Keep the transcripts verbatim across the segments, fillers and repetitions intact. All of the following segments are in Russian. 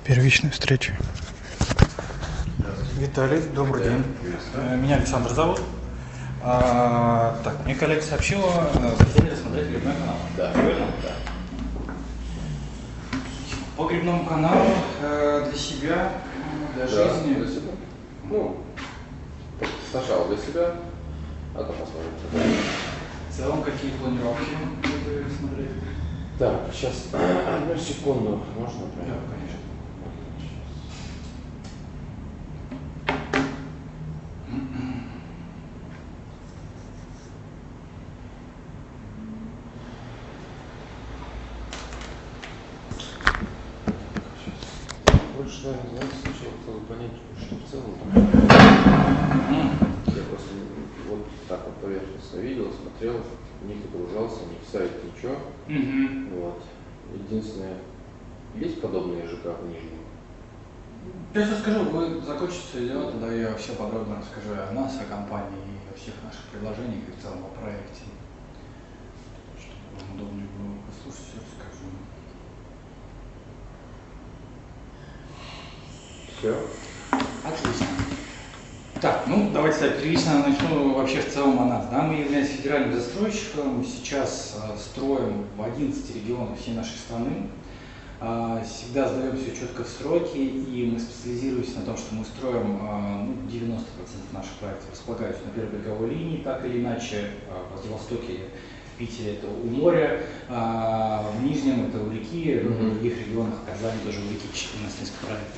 Первичной встречи. Виталий, добрый да. день. Меня Александр зовут. А, так, мне коллега сообщила, хотели рассмотреть грибной канал. Да. Правильно? Да. По грибному каналу э, для себя, для да, жизни. Для себя. Ну, сначала для себя, а то посмотрим. В целом, какие планировки вы смотреть? Так, сейчас одну секунду, можно? Да, конечно. Больше, наверное, знаете, сначала хотел понять, что в целом там. Я просто вот так вот поверхностно видел, смотрел, не погружался, ни в сайт, ничего. Mm-hmm. Вот. Единственное, есть подобные ЖК в Нижнем? Я сейчас скажу, вы закончите все дело, тогда я все подробно расскажу о нас, о компании, о всех наших предложениях и в целом о проекте. Чтобы вам удобнее было послушать, все расскажу. Все. Отлично. Так, ну давайте так, первично начну вообще в целом о нас. Да? Мы являемся федеральным застройщиком, сейчас э, строим в одиннадцати регионах всей нашей страны. Э, всегда сдаем все четко в сроки, и мы специализируемся на том, что мы строим э, ну, девяносто процентов наших проектов располагаются на первой береговой линии, так или иначе, э, в Владивостоке, в Питере это у моря, э, в Нижнем это у реки, mm-hmm. в других регионах, в Казани тоже у реки, у нас несколько проектов.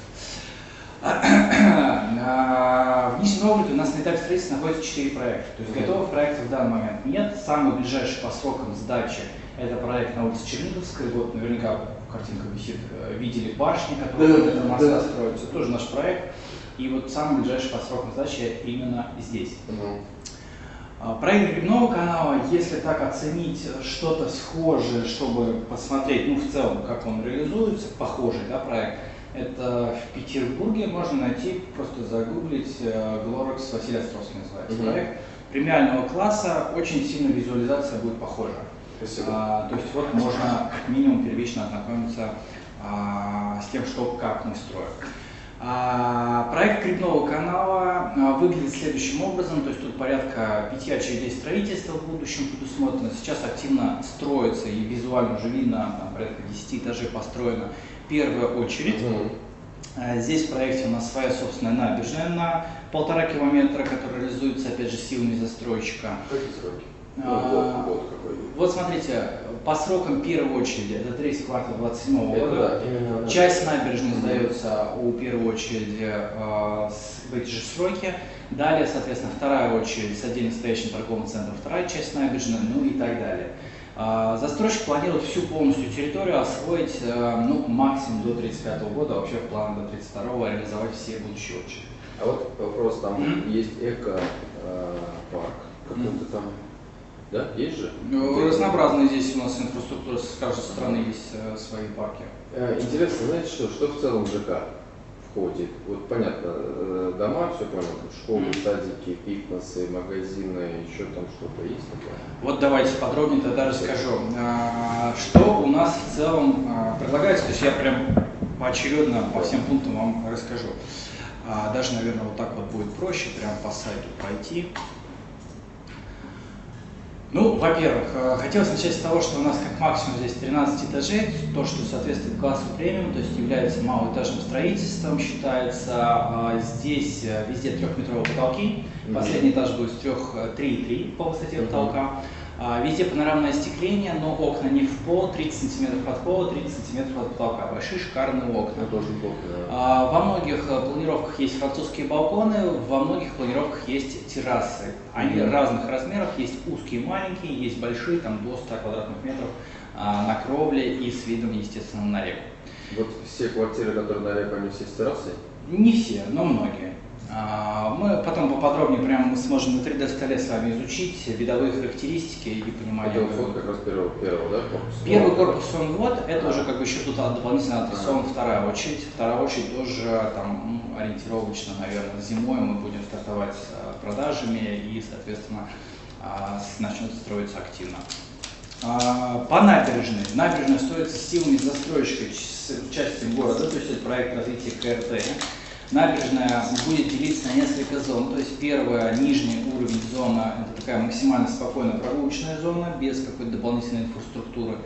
В Нижнем Новгороде у нас на этапе строительства находится четыре проекта. То есть готовых проектов в данный момент нет. Самый ближайший по срокам сдачи это проект на улице Черниговской. Вот наверняка картинка висит. Видели башни, которые да, это моста да. строятся. Тоже наш проект. И вот самый ближайший по срокам сдачи именно здесь. Угу. Проект грибного канала, если так оценить что-то схожее, чтобы посмотреть, ну в целом, как он реализуется, похожий, да, проект. Это в Петербурге можно найти, просто загуглить Глорекс Василий Островский называется mm-hmm. проект. Премиального класса, очень сильно визуализация будет похожа. А, то есть вот можно как минимум первично ознакомиться а, с тем, что как мы строим. А, проект грибного канала а, выглядит следующим образом, то есть тут порядка пяти очередей строительства в будущем предусмотрено. Сейчас активно строится и визуально уже видно, там, порядка десяти этажей построено. Первая очередь. Uh-huh. Здесь в проекте у нас своя собственная набережная на полтора километра, которая реализуется опять же силами застройщика. Какие сроки? А, ну, год, год какой? Вот смотрите, по срокам первой очереди, это третий квартал двадцать седьмого года, да, часть набережной uh-huh. сдается у первой очереди э, в эти же сроки. Далее, соответственно, вторая очередь с отдельно стоящим торговым центром, вторая часть набережной, ну и так далее. Застройщик планирует всю полностью территорию освоить ну, максимум до тридцать пятого года, а вообще в плане до тридцать второго реализовать все будущие очереди. А вот вопрос, там mm-hmm. есть эко-парк, какой-то mm-hmm. там, да, есть же? Ну, разнообразные здесь у нас инфраструктура, с каждой стороны есть свои парки. Интересно, знаете что, что в целом ЖК входит? Вот понятно, дома, все понял, школы, mm-hmm. садики, фитнесы, магазины, еще там что-то есть такое? Вот давайте подробнее тогда расскажу. Что у нас в целом предлагается, то есть я прям поочередно по всем пунктам вам расскажу. Даже, наверное, вот так вот будет проще, прям по сайту пройти. Ну, во-первых, хотелось начать с того, что у нас как максимум здесь тринадцать этажей, то, что соответствует классу премиум, то есть является малоэтажным строительством, считается. Здесь везде трехметровые потолки, mm-hmm. последний этаж будет с три и три по высоте mm-hmm. потолка. Везде панорамное остекление, но окна не в пол, тридцать сантиметров от пола, тридцать сантиметров от потолка. Большие шикарные окна. Да. Во многих планировках есть французские балконы, во многих планировках есть террасы. Они mm-hmm. разных размеров, есть узкие и маленькие, есть большие, там до ста квадратных метров на кровле и с видом, естественно, на реку. Вот все квартиры, которые на реку, они все с террасой? Не все, но многие. Мы потом поподробнее прямо мы сможем на три дэ столе с вами изучить видовые характеристики и понимание. Это вот как раз первого, первого, да, корпуса? Первый корпус он вот, это а. уже как бы еще тут дополнительно отрисован а. вторая очередь. Вторая очередь тоже там ориентировочно, наверное, зимой мы будем стартовать с продажами и, соответственно, начнет строиться активно. По набережной. Набережная строится силами застройщика с участием города, то есть это проект развития КРТ. Набережная будет делиться на несколько зон, то есть первая, нижний уровень зона, это такая максимально спокойная прогулочная зона, без какой-то дополнительной инфраструктуры,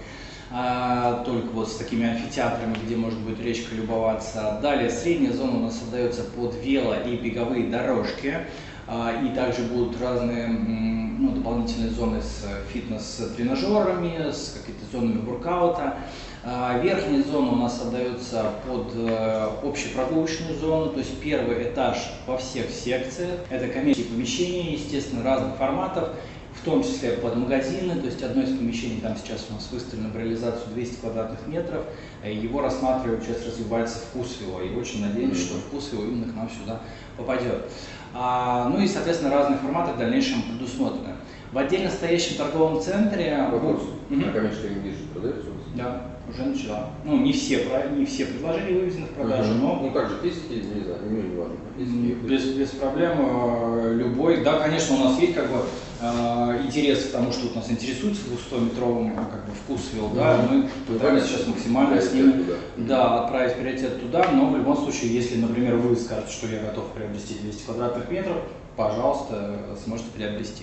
а, только вот с такими амфитеатрами, где может быть речка любоваться. Далее средняя зона у нас отдается под вело- и беговые дорожки, а, и также будут разные ну, дополнительные зоны с фитнес-тренажерами, с какими-то зонами воркаута. Верхняя зона у нас отдается под общепрогулочную зону, то есть первый этаж во всех секциях. Это коммерческие помещения, естественно, разных форматов, в том числе под магазины. То есть одно из помещений там сейчас у нас выставлено в реализацию двести квадратных метров. Его рассматривают, сейчас развивается Вкусвилл, и очень надеюсь, что Вкусвилл именно к нам сюда попадет. А, ну и, соответственно, разные форматы в дальнейшем предусмотрены. В отдельно стоящем торговом центре... Вопрос. Угу. А коммерческая недвижимость продается у вас? Да, уже начала. Ну, не все, не все предложения вывезены в продажу, угу. но... Ну, также физики, не знаю, ну, не важно. Без, без проблем, любой. Да, конечно, у нас есть как бы интерес к тому, что вот нас интересуется двухстометровым как бы Вкусвилл, угу. Да, мы пытаемся сейчас максимально с ним да, отправить приоритет туда, но в любом случае, если, например, вы скажете, что я готов приобрести двести квадратных метров, пожалуйста, сможете приобрести.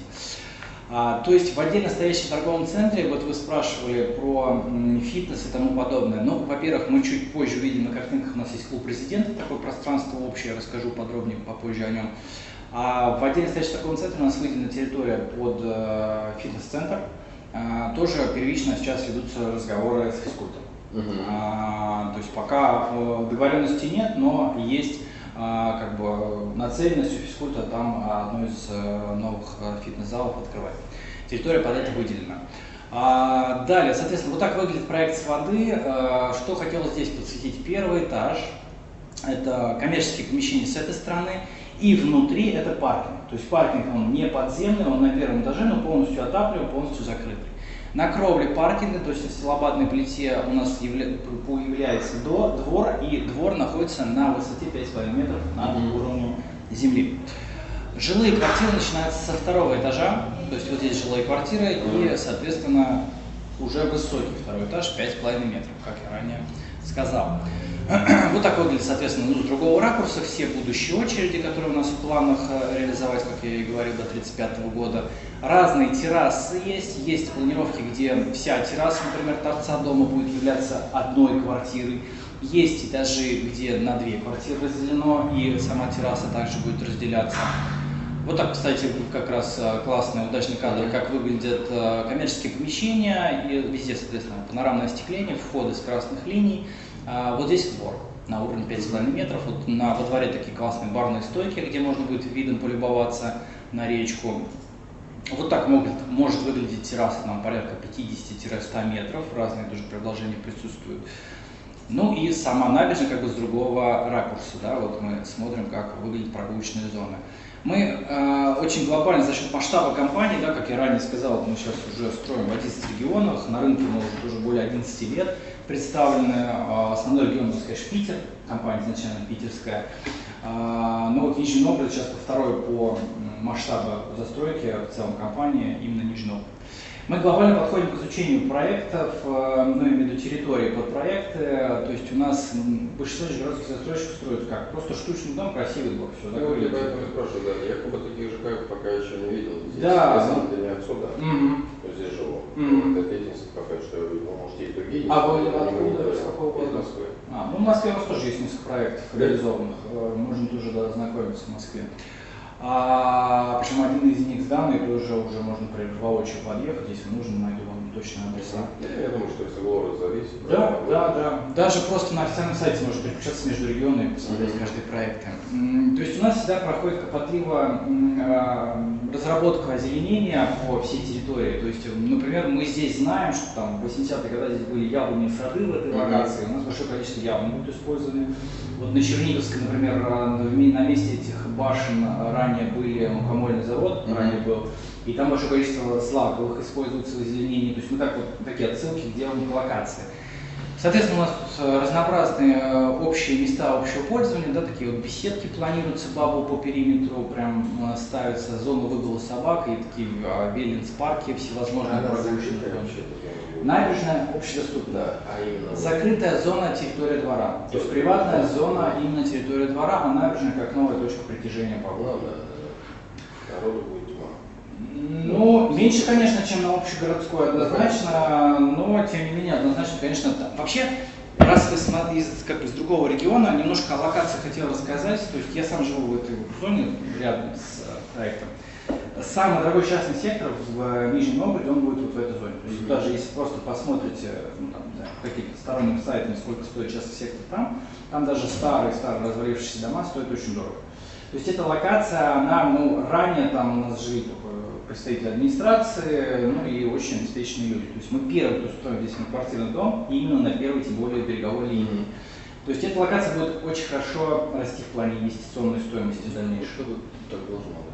А, то есть в отдельно стоящем торговом центре, вот вы спрашивали про м, фитнес и тому подобное. Ну, во-первых, мы чуть позже увидим на картинках, у нас есть клуб президента, такое пространство общее, я расскажу подробнее попозже о нем. А в отдельно стоящем торговом центре у нас выделена территория под э, фитнес-центр. А, тоже первично сейчас ведутся разговоры с физкультом. Uh-huh. а, то есть пока э, договоренности нет, но есть а, как бы нацеленность у физкульта там одно из э, новых фитнес-залов открывать. Территория под это выделена. А, далее, соответственно, вот так выглядит проект с воды. А, что хотелось здесь подсветить? Первый этаж – это коммерческие помещения с этой стороны, и внутри это паркинг. То есть паркинг он не подземный, он на первом этаже, но полностью отапливаем, полностью закрытый. На кровле паркинга, то есть на стилобатной плите у нас явля... появляется до... двор, и двор находится на высоте пять с половиной метров над mm-hmm. уровнем земли. Жилые квартиры начинаются со второго этажа, то есть вот здесь жилые квартиры mm-hmm. и, соответственно, уже высокий второй этаж, пять с половиной метров, как я ранее сказал. Вот так выглядит, соответственно, ну, с другого ракурса все будущие очереди, которые у нас в планах реализовать, как я и говорил, до тридцать пятого года. Разные террасы есть, есть планировки, где вся терраса, например, торца дома будет являться одной квартирой. Есть этажи, где на две квартиры разделено, и сама терраса также будет разделяться. Вот так, кстати, как раз классный, удачный кадр, как выглядят коммерческие помещения, и везде, соответственно, панорамное остекление, входы с красных линий. Вот здесь двор на уровне пять с половиной метров. Вот на, во дворе такие классные барные стойки, где можно будет видом полюбоваться на речку. Вот так могут, может выглядеть терраса, там порядка пятидесяти-ста метров, разные тоже предложения присутствуют. Ну и сама набережная как бы с другого ракурса, да, вот мы смотрим, как выглядят прогулочные зоны. Мы э, очень глобально за счет масштаба компании, да, как я ранее сказал, мы сейчас уже строим в одиннадцати регионах, на рынке мы уже, уже более одиннадцати лет представлены, э, основной регион, так сказать, Питер, компания изначально питерская, э, но вот Нижний Новгород сейчас второй по масштабу застройки в целом компании, именно Нижний Новгород. Мы глобально подходим к изучению проектов, ну, имею в виду территории под проекты, то есть у нас большинство нижегородских застройщиков строят как? Просто штучный дом, красивый двор, все. Ну, я поэтому спрашиваю, да, я как бы таких ЖК пока еще не видел. Здесь да. Это не отсюда, mm-hmm. то здесь живу. Mm-hmm. Это единственное пока что, ну, может, есть другие. А вы откуда, из какого города? Из Москвы. А, ну, в Москве у нас тоже есть несколько проектов реализованных, можно тоже да, ознакомиться в Москве. А, причем один из них сданный, тоже уже можно воочию подъехать, если нужно, найду вам точные адреса. Я думаю, что если город зависит. Да, да, да. Даже просто на официальном сайте можно переключаться между регионами и посмотреть mm-hmm. каждый проект. То есть у нас всегда проходит кропотливо разработка озеленения по всей территории. То есть, например, мы здесь знаем, что там в восьмидесятые годы здесь были яблони и сады в этой локации, mm-hmm. у нас большое количество яблонь будет использованы. Вот на Черниговской, например, на месте этих башен ранее были мукомольный завод, mm-hmm. ранее был, и там большое количество злаковых используется в озеленении. То есть мы так вот такие отсылки делаем к локации. Соответственно, у нас тут разнообразные общие места общего пользования, да, такие вот беседки планируются, бабу по периметру, прям ставятся зоны выгула собак и такие веллинс-парки всевозможные. Набережная общедоступная. Да, а именно закрытая зона территория двора. То есть приватная зона именно территория двора, а набережная как новая точка притяжения по городу. Ну, да, да. Народу будет тьма. Ну, меньше, конечно, чем на общегородской однозначно, но тем не менее однозначно, конечно, там. Вообще, раз вы смотрите из, как бы, с другого региона, немножко о локации хотел рассказать. То есть я сам живу в этой зоне рядом с проектом. Самый дорогой частный сектор в Нижнем Новгороде, он будет вот в этой зоне. То есть даже если просто посмотрите, ну, там, не знаю, какие-то сторонними сайтами, сколько стоит частный сектор там, там даже старые, старые развалившиеся дома стоят очень дорого. То есть эта локация, она, ну, ранее там у нас жили только представители администрации, ну и очень обеспеченные люди. То есть мы первый, кто строим здесь квартирный дом, именно на первой, тем более, береговой линии. То есть эта локация будет очень хорошо расти в плане инвестиционной стоимости дальнейшей. Что так должно быть?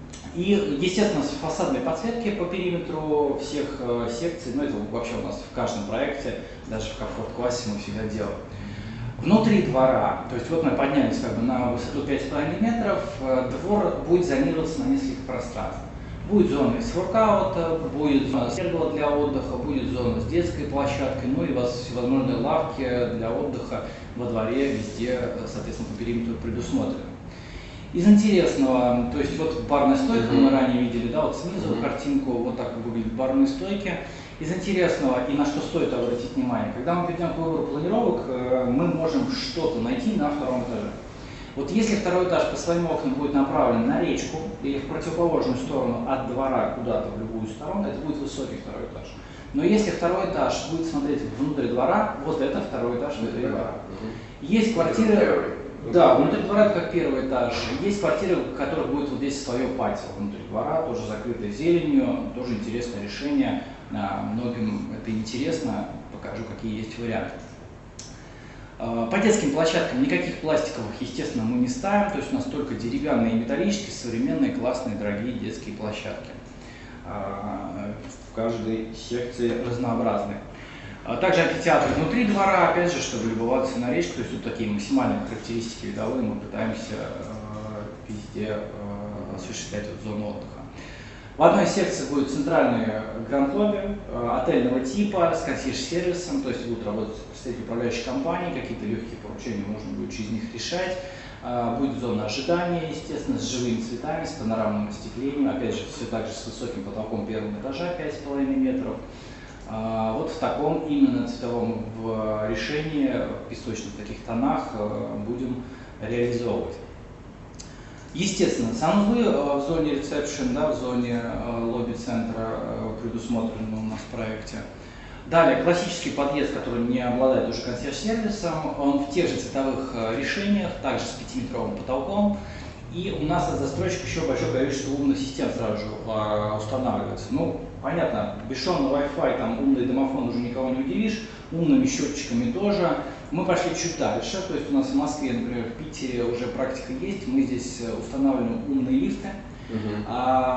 И, естественно, с фасадной подсветки по периметру всех э, секций, ну это вообще у нас в каждом проекте, даже в комфорт-классе мы всегда делаем. Внутри двора, то есть вот мы поднялись как бы на высоту пять с половиной метров, э, двор будет зонироваться на несколько пространств. Будет зона с воркаута, будет зона сервела для отдыха, будет зона с детской площадкой, ну и всевозможные лавки для отдыха во дворе, везде, соответственно, по периметру предусмотрены. Из интересного, то есть вот барная стойка, mm-hmm. мы ранее видели, да, вот снизу mm-hmm. картинку, вот так выглядят барные стойки. Из интересного и на что стоит обратить внимание, когда мы перейдем к выбору планировок, мы можем что-то найти на втором этаже. Вот если второй этаж по своим окнам будет направлен на речку или в противоположную сторону от двора куда-то в любую сторону, это будет высокий второй этаж. Но если второй этаж будет смотреть внутрь двора, вот это второй этаж внутри двора. Mm-hmm. Есть квартиры. Да, внутри двора это как первый этаж. Есть квартиры, у которых будет вот здесь свое патио внутри двора, тоже закрытое зеленью, тоже интересное решение. Многим это интересно, покажу, какие есть варианты. По детским площадкам никаких пластиковых, естественно, мы не ставим, то есть у нас только деревянные и металлические, современные, классные, дорогие детские площадки. В каждой секции разнообразные. Также амфитеатр внутри двора, опять же, чтобы любоваться на речку, то есть тут такие максимальные характеристики видовые, мы пытаемся э, везде э, осуществлять вот зону отдыха. В одной секции будет центральный гранд-лобби э, отельного типа с консьерж-сервисом, то есть будут работать представители управляющей компании, какие-то легкие поручения можно будет через них решать. Э, будет зона ожидания, естественно, с живыми цветами, с панорамным остеклением, опять же, все так же с высоким потолком первого этажа, пять с половиной метров. Вот в таком именно цветовом решении, в песочных таких тонах будем реализовывать. Естественно, санузлы в зоне ресепшн, да, в зоне лобби-центра предусмотрены у нас в проекте. Далее, классический подъезд, который не обладает уже консьерж-сервисом, он в тех же цветовых решениях, также с пятиметровым потолком. И у нас от застройщика еще большое количество умных систем сразу же э, устанавливается. Ну, понятно, бесшовный Wi-Fi, там умный домофон уже никого не удивишь, умными счетчиками тоже. Мы пошли чуть дальше, то есть у нас в Москве, например, в Питере уже практика есть, мы здесь устанавливаем умные лифты. Uh-huh.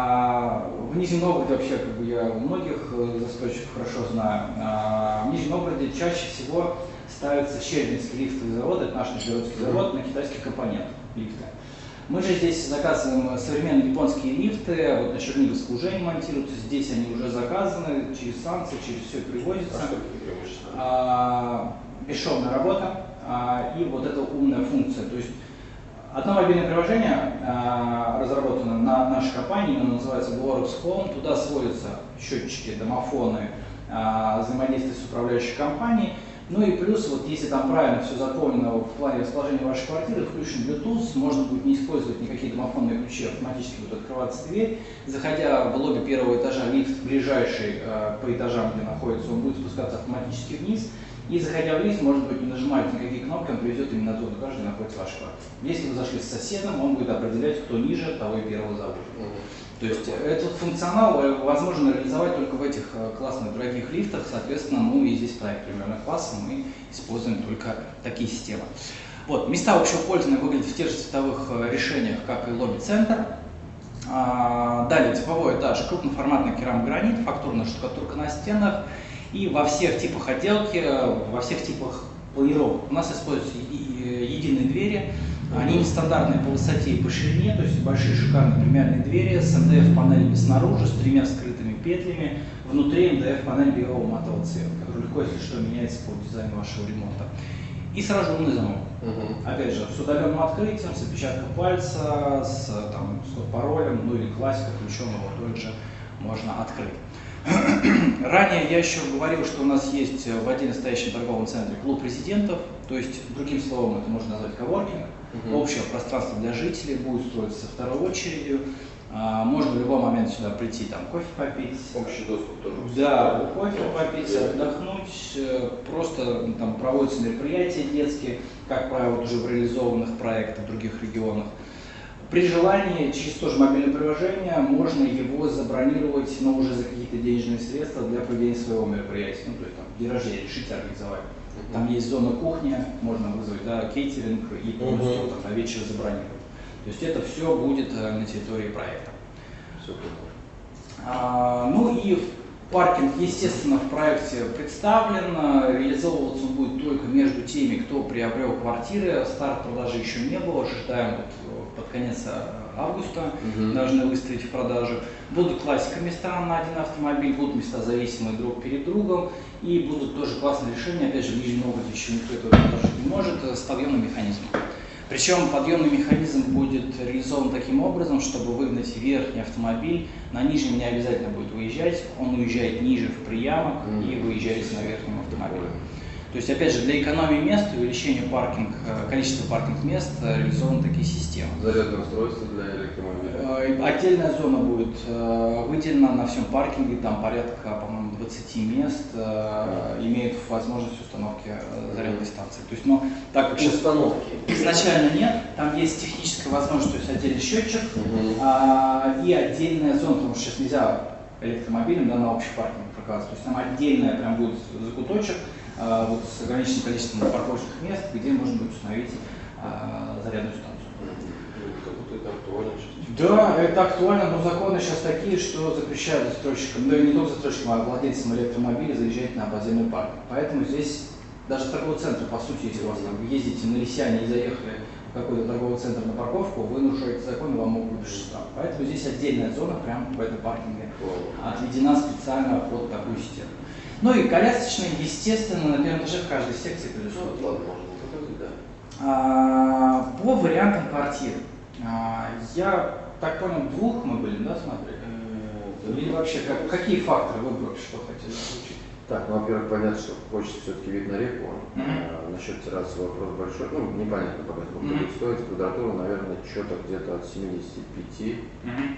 А в Нижнем Новгороде вообще, как бы я у многих застройщиков хорошо знаю, а в Нижнем Новгороде чаще всего ставятся Щербинский лифтовый завод, это наш нижегородский uh-huh. завод, на китайских компонентах лифта. Мы же здесь заказываем современные японские лифты, вот на Черниговской уже они монтируются, здесь они уже заказаны, через санкции, через все привозится. А что это преимущество? А, бесшовная работа а, и вот эта умная функция. То есть одно мобильное приложение а, разработано на нашей компании, оно называется Glorx Home, туда сводятся счетчики, домофоны, а, взаимодействие с управляющей компанией. Ну и плюс, вот если там правильно все заполнено в плане расположения вашей квартиры, включен Bluetooth, можно будет не использовать никакие домофонные ключи, автоматически будет открываться дверь. Заходя в лобби первого этажа, лифт ближайший э, по этажам, где находится, он будет спускаться автоматически вниз. И заходя в лифт, может быть, не нажимать никакие кнопки, он приведет именно туда, где каждый находится в вашей квартире. Если вы зашли с соседом, он будет определять, кто ниже того и первого зовут. То есть этот функционал возможно реализовать только в этих классных дорогих лифтах, соответственно, ну и здесь проект примерно класса, мы используем только такие системы. Вот, места общего пользования выглядят в тех же цветовых решениях, как и лобби-центр. А, далее, типовой этаж, крупноформатный керамогранит, фактурная штукатурка на стенах. И во всех типах отделки, во всех типах планировок у нас используются единые двери. Они нестандартные по высоте и по ширине, то есть большие шикарные премиальные двери с эм дэ эф-панелями снаружи, с тремя скрытыми петлями. Внутри эм дэ эф-панель белого матового цвета, который легко, если что, меняется по дизайну вашего ремонта. И сразу умный замок. Uh-huh. Опять же, с удаленным открытием, с отпечатком пальца, с, там, с паролем, ну или классика, ключом его тоже можно открыть. Ранее я еще говорил, что у нас есть в отдельно стоящем торговом центре клуб резидентов, то есть, другим словом, это можно назвать коворкинг, uh-huh. общее пространство для жителей, будет строиться со второй очередью. А, можно в любой момент сюда прийти, там, кофе попить. Общий доступ тоже. Да, кофе попить, отдохнуть, просто там проводятся мероприятия детские, как правило, уже в реализованных проектах в других регионах. При желании, через тоже мобильное приложение, можно его забронировать, но уже за какие-то денежные средства для проведения своего мероприятия. Ну, то есть там день рождения решите организовать. Uh-huh. Там есть зона кухни, можно вызвать, да, кейтеринг и полностью uh-huh. там, на вечер забронировать. То есть это все будет на территории проекта. А, ну и паркинг, естественно, в проекте представлен. Реализовываться он будет только между теми, кто приобрел квартиры. Старт продажи еще не было. Ожидаем вот под конец августа угу. должны выставить в продажу. Будут классика места на один автомобиль, будут места зависимые друг перед другом. И будут тоже классные решения. Опять же, в Нижнем Новгороде еще никто этого предложить не может, с подъемным механизмом. Причем подъемный механизм будет реализован таким образом, чтобы выгнать верхний автомобиль, на нижнем не обязательно будет выезжать, он уезжает ниже в приямок mm-hmm. и выезжаете на верхнем автомобиле. То есть, опять же, для экономии мест и увеличения паркинг, количества паркинг-мест реализованы такие системы. Зарядное устройство для электромобиля? Отдельная зона будет выделена на всем паркинге, там порядка, по-моему, двадцати мест mm-hmm. имеют возможность установки зарядной станции. То есть, ну, так как установки изначально нет, там есть техническая возможность, то есть отдельный счетчик mm-hmm. а, и отдельная зона, потому что сейчас нельзя электромобилем, да, на общий паркинг прокатывать. То есть там отдельная прям будет закуточек, а, вот, с ограниченным количеством парковочных мест, где можно будет установить а, зарядную станцию. Как будто это актуально. Да, это актуально, но законы сейчас такие, что запрещают застройщикам, да и не только застройщикам, а владельцам электромобиля заезжать на подземный паркинг. Поэтому здесь даже торговый центр, по сути, если у вас там, вы ездите на Лисяне и заехали в какой-то торговый центр на парковку, вы нарушаете закон, и вам могут выписать штраф. Поэтому здесь отдельная зона, прямо в этом паркинге, отведена специально под такую систему. Ну и колясочные, естественно, на первом этаже в каждой секции предусмотрены. Ну, ладно, можно показать, да. А, по вариантам квартир. А, я так понял, двух мы были, да, смотрели? Mm-hmm. Или вообще, как, какие факторы выбора, что хотели получить? Так, ну, во-первых, понятно, что хочется все-таки вид на реку. Mm-hmm. А, насчет террасы вопрос большой. Ну, непонятно пока, сколько mm-hmm. будет стоить. Квадратура, наверное, что-то где-то от семидесяти пяти. Mm-hmm.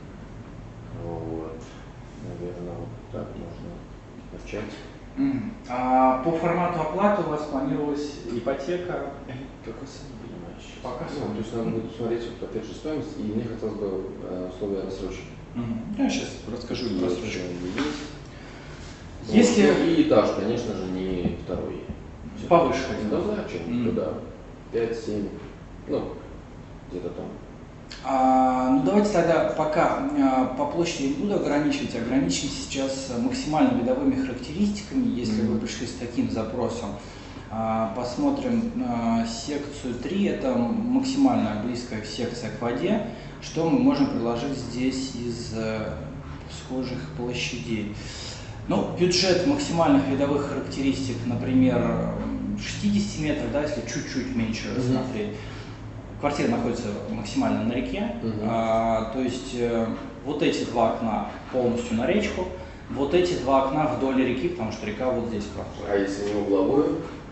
Вот. Наверное, вот так можно начать. Mm-hmm. А по формату оплаты у вас планировалась ипотека? Только сам не понимаешь. Пока ну, то есть надо будет смотреть, вот, опять же, стоимость, и мне хотелось бы э, условия рассрочки. Mm-hmm. Я сейчас расскажу про рассрочку. Если... Вот, и этаж, конечно же, не второй. Повыше хотим. Да, зачем? Mm-hmm. Туда. пять-семь, ну, где-то там. А, ну давайте тогда пока а, по площади не буду ограничивать, ограничимся сейчас максимально видовыми характеристиками, если mm-hmm. вы пришли с таким запросом. А, посмотрим а, секцию три, это максимально близкая секция к воде. Что мы можем предложить здесь из а, схожих площадей? Ну, бюджет максимальных видовых характеристик, например, шестьдесят метров, да, если чуть-чуть меньше mm-hmm. смотреть. Квартира находится максимально на реке, uh-huh. а, то есть э, вот эти два окна полностью на речку, вот эти два окна вдоль реки, потому что река вот здесь проходит. А если не угловую?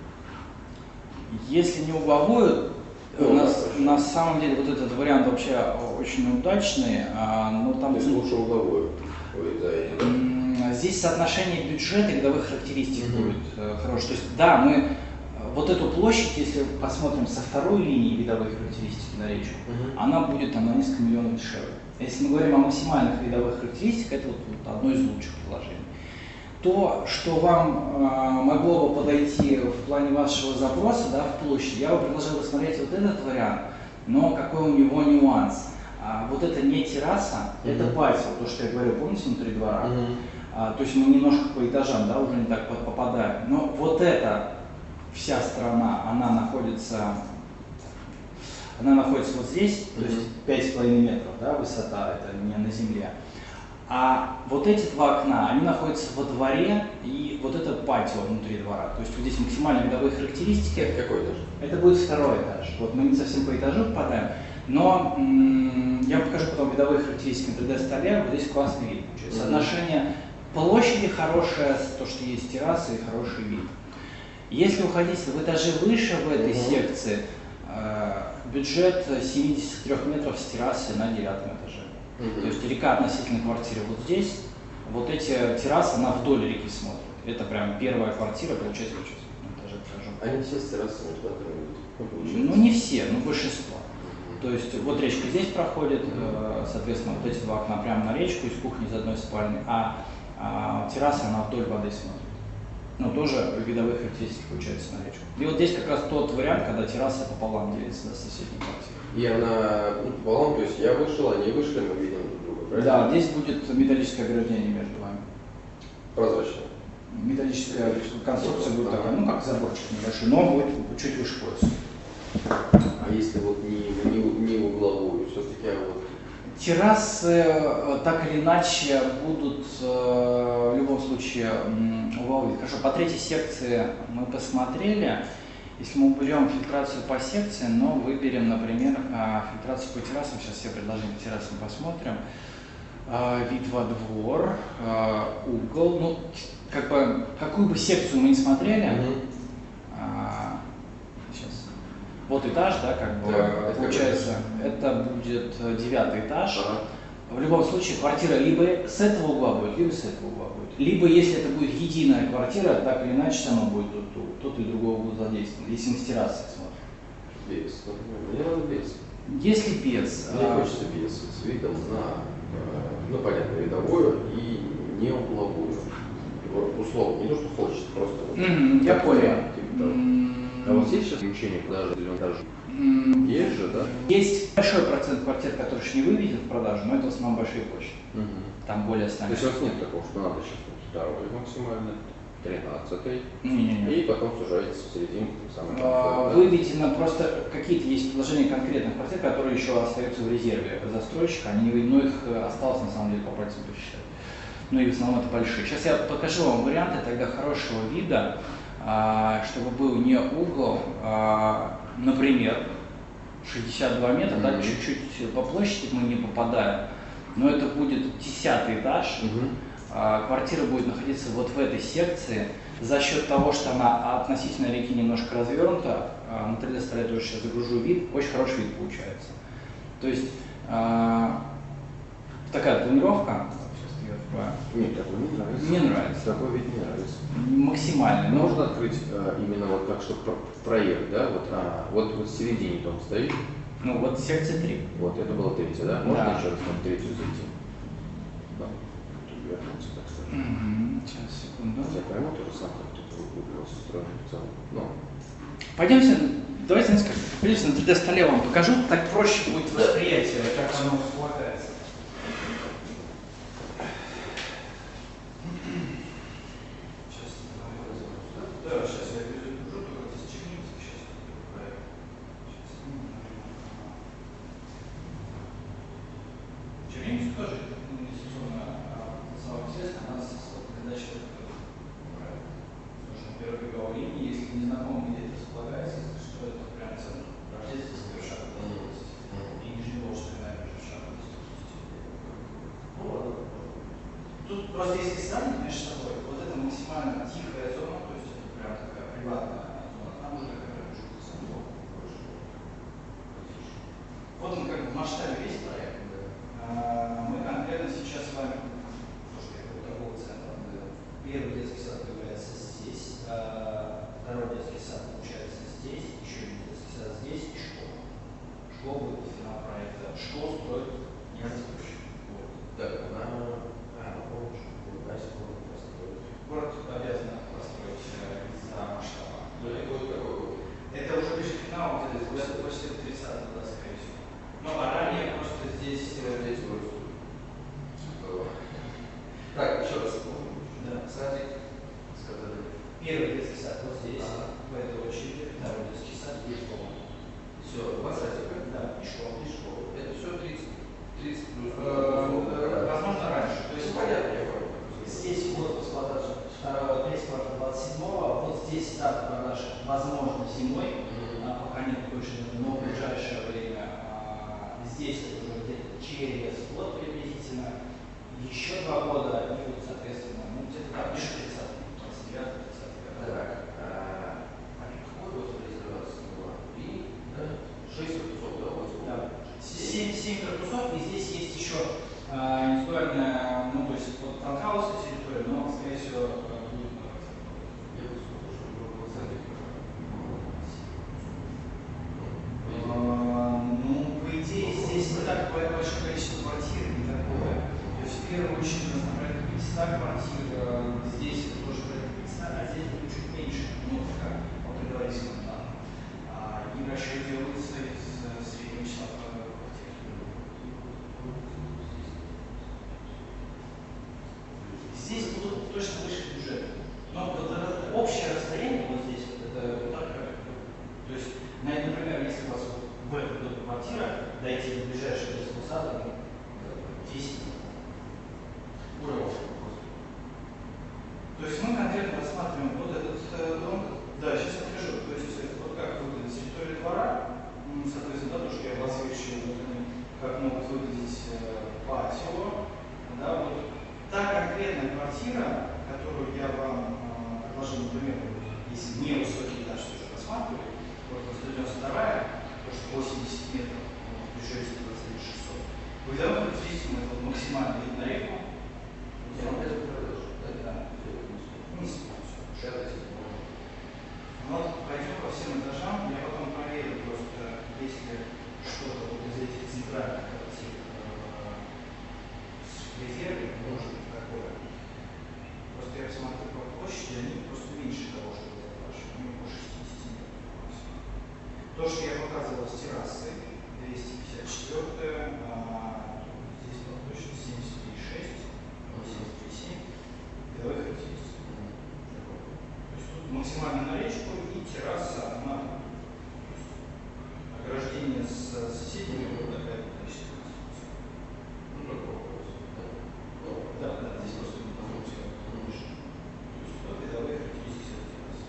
Если не угловую, ну, на, да, на самом деле вот этот вариант вообще очень удачный. А, но там, то есть лучше угловую? Ой, да, здесь соотношение бюджета и видовых характеристик uh-huh. будет э, хорошее. То есть да, мы вот эту площадь, если посмотрим со второй линии видовых характеристик на речку, uh-huh. она будет там, на несколько миллионов дешевле. Если мы говорим о максимальных видовых характеристиках, это вот, вот одно из лучших предложений. То, что вам э, могло бы подойти в плане вашего запроса, да, в площади, я бы предложил рассмотреть вот этот вариант, но какой у него нюанс. А, вот это не терраса, uh-huh. это патио, то, что я говорил, помните, внутри двора. Uh-huh. А, то есть мы немножко по этажам, да, уже не так попадаем. Но вот эта вся сторона, она находится, она находится вот здесь, то есть пять с половиной метров, да, высота, это не на земле. А вот эти два окна, они находятся во дворе, и вот это патио внутри двора. То есть вот здесь максимально видовые характеристики. Это какой этаж? Это будет второй этаж. Вот мы не совсем по этажу попадаем, но м- я покажу потом видовые характеристики на три дэ столе. Вот здесь классный вид. Mm-hmm. Соотношение площади хорошее, то, что есть террасы и хороший вид. Если уходить в этажи выше в этой mm-hmm. секции, э- бюджет семьдесят три метров с террасой на девятом этаже. Mm-hmm. То есть река относительно квартиры вот здесь, вот эти террасы, она вдоль реки смотрит. Это прям первая квартира, получается, сейчас на этаже покажу. Они все с террасами туда Ну не все, но большинство. Mm-hmm. То есть вот речка здесь проходит, mm-hmm. соответственно, вот эти два окна прямо на речку, из кухни из одной спальни, а, а терраса, она вдоль воды смотрит. Ну, тоже видовые характеристики получается на речку. И вот здесь как раз тот вариант, когда терраса пополам делится на соседней квартире. И она ну, пополам, то есть я вышел, они вышли, мы видим друг друга, правильно? Да, здесь будет металлическое ограждение между вами. Прозрачное. Металлическая конструкция будет такая, ну как заборчик небольшой, но будет чуть выше пояса. А если вот не, не, не угловую, все-таки а вот... Террасы так или иначе будут в любом случае угловые. Хорошо, по третьей секции мы посмотрели. Если мы уберем фильтрацию по секции, но выберем, например, фильтрацию по террасам, сейчас все предложения по террасам посмотрим. Вид во двор, угол, ну, как бы, какую бы секцию мы ни смотрели, mm-hmm. а, сейчас, вот этаж, да, как бы, да, получается, это, это будет девятый этаж. Uh-huh. В любом случае, квартира либо с этого угла будет, либо с этого угла будет. Либо, если это будет единая квартира, так или иначе, все равно будет тут, тут, тут или другого угла задействовано, если мы с террасы смотрим. Без, мне надо без. Если без. Мне а... хочется без, с видом на, ну, понятно, видовую и не угловую. Условно, не то, что хочется, просто... Mm-hmm, я понял. Типа, mm-hmm. А вот есть сейчас включение продажи или даже? Mm-hmm. Есть же, да? Есть большой процент квартир, которые еще не выведены в продажу, но это в основном большие площади. Mm-hmm. Там более ста. То есть у вас нет такого, что надо сейчас второй максимально, тринадцатый, Не-не-не. и потом сужаетесь в середине, самое а, выведено просто какие-то есть предложения конкретных квартир, которые еще остаются в резерве застройщика, они не выведены, но их осталось на самом деле по пальцам посчитать. Ну и в основном это большие. Сейчас я покажу вам варианты тогда хорошего вида, чтобы был не угол, а, например, шестьдесят два метра, mm-hmm. да, чуть-чуть по площади мы не попадаем, но это будет десятый этаж, mm-hmm. а, квартира будет находиться вот в этой секции. За счет того, что она относительно реки немножко развернута, а, на три дэ столе тоже сейчас загружу вид, очень хороший вид получается. То есть а, такая планировка. Нет, такой не нравится. Мне нравится. Такой вид не нравится. Максимально. Но... Можно открыть а, именно вот так, чтобы проект, да? Вот, а, вот, вот в середине дом стоит. Ну вот секция три. Вот, это было третья, да? Можно да. еще раз на третью зайти? Да. Тут вернуться, так сказать. Mm-hmm. Сейчас, секунду. Я пойму то же самое, как тут было устроено в целом. Ну. Пойдемте, давайте несколько. Пойдемте на три дэ столе вам покажу, так проще будет восприятие, как оно располагается. Да, сейчас я перезагружу, только это с Черниговска сейчас проект. Черниговск тоже инвестиционная потенциал известна, у нас задача проект. Потому что, во-первых, береговой линии, если не знакомы, где это располагается, что это прям центр рождественского шага области и Нижневолжская набережная шага области. Ну ладно. Тут просто если сравнить между собой, вот это максимально тихая зона, то есть это прям такая приватная зона, там уже такая жуткая зона. Вот он как бы в масштабе весь проект. А, мы конкретно сейчас с вами, то, что я говорю, торговый центр, первый детский сад появляется здесь, а, второй детский сад получается здесь, еще один детский сад здесь и школа. Школа будет финал проекта. Школу строит не застройщик. Вот. Так, она... Город обязан построить из-за масштаба. Это уже ближе к финалу, где-то после тридцатого, да, скорее всего. Ну, а ранее просто здесь... здесь будет. Так, еще раз. ста квартир, здесь это тоже прописано, а здесь будет чуть меньше, ну, как по предварительным данным. И расчет делается из среднего числа квартир. Здесь будут точно выше бюджета. Но вот общее расстояние вот здесь, вот это вот так, то есть, например, если у вас в этом доме квартира, дойти до ближайшего детского сада, ну, десять минут. То есть мы конкретно рассматриваем вот этот э, дом. Да, сейчас покажу. То есть вот как выглядит территория двора, соответственно, да, то, что я вас вычислил, вот они, как могут выглядеть э, патио. Да, вот та конкретная квартира, которую я вам э, предложил, например, если не высокий этаж тоже рассматривали, вот девяносто вторая, то что восемьдесят метров, в бюджете двадцать девять тысяч шестьсот. Вы давно видите, это максимальный вид на реку. Ну, пойдем по всем этажам, я потом проверю просто, если что-то вот из этих центральных квартир с резервом, может быть такое. Просто я посмотрю по площади, они просто меньше того, что это ваше, они по шестидесяти метров. То, что я показывал с террасы, двести пятьдесят четыре, а, здесь было точно семьдесят три и шесть, семьдесят три и семь, видовых характеристик. Максимально на речку и терраса, она, ограждение с соседями, вот такая количество. Ну, да, да, здесь просто не получится лучше. То есть вот видовые характеристики террасы.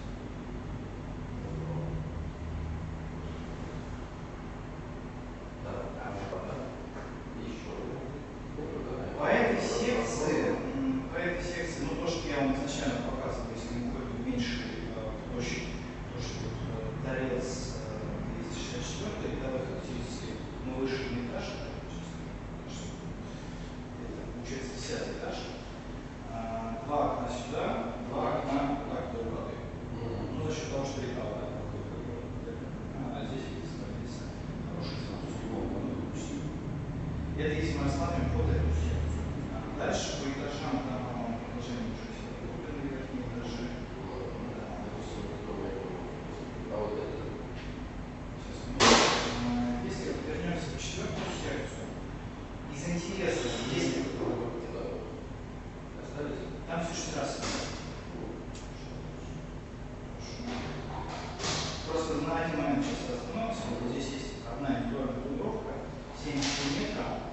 По этой секции, по этой секции, ну то, что я вам изначально показывал, если мы уходим в меньшую площадь, то, что вот, торец двести шестьдесят четыре, видовых характеристик, мы вышли на этаж, это получается десятый этаж, два окна сюда, два окна так вдоль воды. Ну, за счет того, что река вода проходит, а здесь есть хороший французский. Это если мы рассматриваем вот эту секцию. Дальше по этажам, там, по-моему, предложение уже все куплены верхние этажи. Если вернемся в четвертую секцию, из интереса, если там все что раз. Просто на один момент сейчас остановимся. Вот здесь есть одна индивидуальная планировка, семьдесят метров.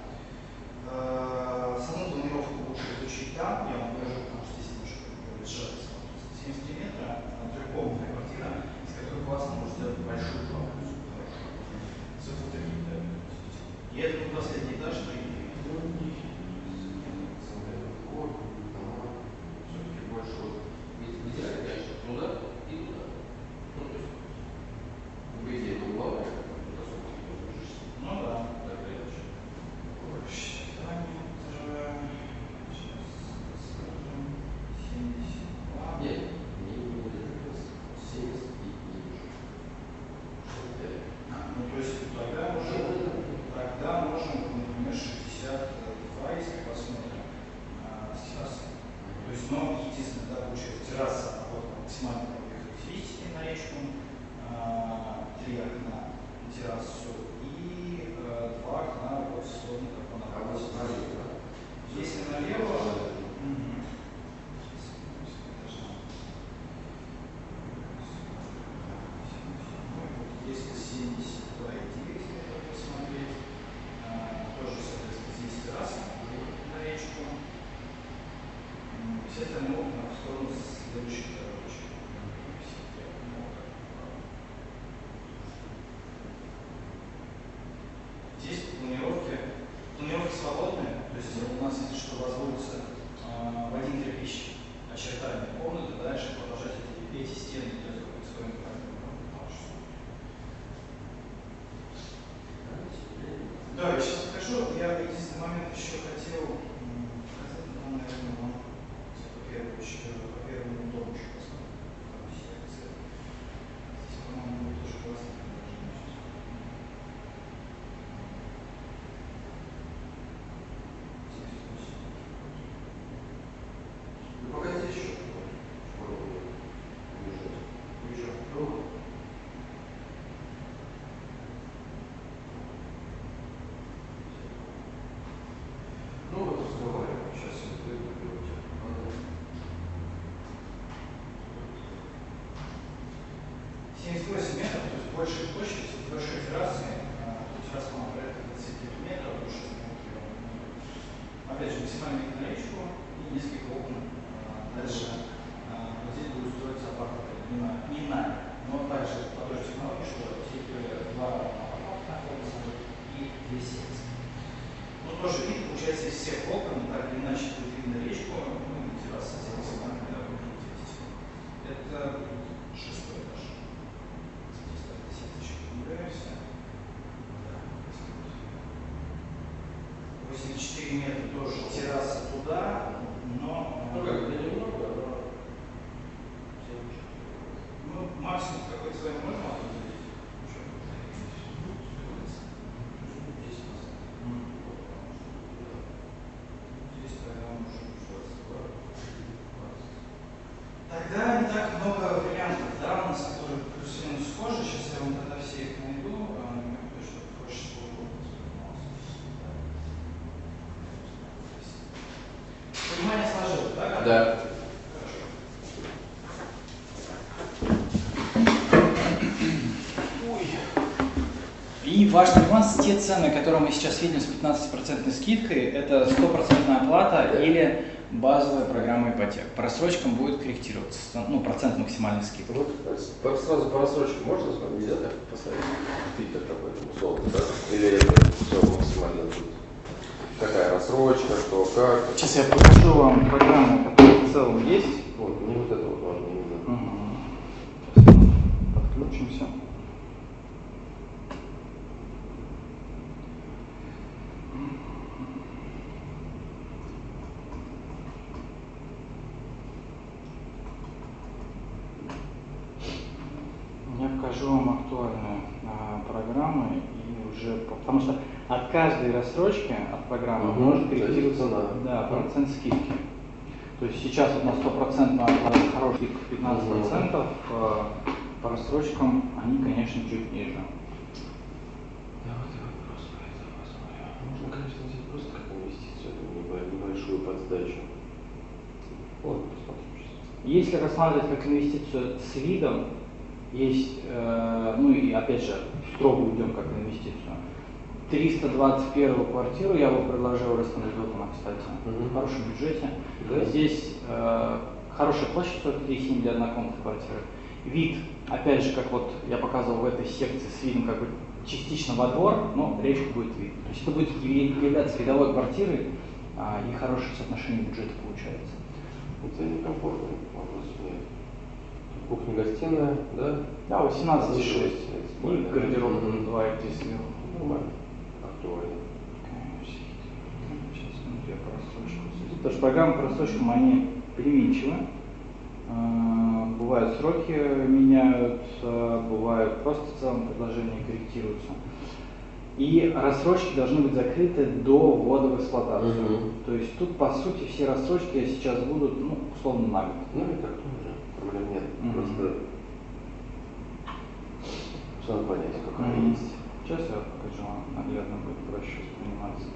Саму планировку лучше изучить там, я вам покажу, потому что здесь немножко сжаться. семьдесят три метра, трехкомнатная квартира, из которой классно может сделать большую планку. С вот таким, да. И это был последний этаж, три. Все-таки больше вот идеально, конечно, туда и туда. Ну, то есть, в идее, это угловая, ну да. Так или иначе. Считание этажа. Сейчас скажем. семьдесят два. Нет, не семьдесят и ниже. А, ну то есть тогда уже, тогда можем, например, шестьдесят два, если посмотрим а, с террасой. То есть, но единственное, да, получается терраса, вот максимально характеристики на речку, а, три окна на террасу и а, два окна вот словно как по направлению. Если налево, если семьдесят два и девять, можно посмотреть, а, тоже, соответственно, здесь терраса на речку. Все остальные окна в сторону следующих дорожек. Здесь планировки, планировки свободные, то есть у нас, если что, возводится а, в один кирпич очертания комнаты, дальше продолжать эти, эти стены делать какой-то свой Да, я сейчас покажу. Я единственный момент еще хотел показать, но, наверное, вам по первому, по первому дому еще посмотрим. Здесь, по-моему, будет тоже классное предложение. площадь большой террасы, террасного проекта двадцать метров, опять же, максимальный вид на речку и несколько окон. Дальше вот здесь будет строиться апартаменты. Не, не нами, но также по той же технологии, что все два апартамента находятся и две секции. Ну, тоже вид получается из всех окон, так или иначе будет видно речку, ну и терраса здесь есть. Это шестой этаж. Здесь так десяточек убираемся. восемьдесят четыре метра тоже терраса туда, но... Ну как, это немного, но... Ну, максимум какой-то своей можно ответить. Тогда не так много вариантов, да, у нас, которые плюс-минус схожи. Сейчас я вам тогда все их найду, чтобы проще было. Понимание сложилось, да? Да. И важный нюанс, те цены, которые мы сейчас видим с пятнадцатипроцентной скидкой, это стопроцентная оплата Да. или базовая программа ипотек. По рассрочкам будет корректироваться, ну, процент максимальной скидки. Вот по- сразу по рассрочке можно с вами нельзя так поставить? Фильтр такой, условно, да? Или это все максимально будет? Какая рассрочка, что, как? Сейчас я покажу вам программу, которая в целом есть. Вот, мне вот это вот важно именно. Угу. Сейчас мы подключимся. Я покажу вам актуальные а, программы и уже, потому что от каждой рассрочки от программы Угу, может корректироваться цена. да, процент скидки. То есть сейчас вот на сто процентов хороший скидка пятнадцать процентов, а, по рассрочкам они, конечно, чуть ниже. Давайте вопрос по этому посмотрим. Можно, конечно, взять просто как инвестицию, небольшую подсдачу. Вот, посмотрим сейчас. Если рассматривать как инвестицию с видом, есть, э, ну и опять же, строго идем как инвестицию. триста двадцать первую квартиру я бы предложил Ростове-на-Дону, кстати, Мгм. в хорошем бюджете. Да? Здесь э, хорошая площадь сорок три и семь для однокомнатной квартиры. Вид, опять же, как вот я показывал в этой секции с видом как бы частично во двор, но речку будет видно. То есть это будет являться видовой квартирой, а, и хорошее соотношение бюджета получается. Это некомфортно, вопросов нет. Кухня-гостиная, да? Да, восемнадцать и шесть. Это И спальня. гардероб Мгм. два и три сверху. Нормально. Актуально. Сейчас смотрю, я по рассрочкам. Потому что программы по рассрочкам, они переменчивы. А, Бывают сроки меняются, бывают просто в целом предложения корректируются. И рассрочки должны быть закрыты до ввода в эксплуатацию. Мгм. То есть тут, по сути, все рассрочки сейчас будут, ну, условно, на год. Ну и так тоже. Проблем нет. Мгм. Просто надо понять, какая Мгм. есть. Сейчас я покажу вам, наглядно будет проще восприниматься.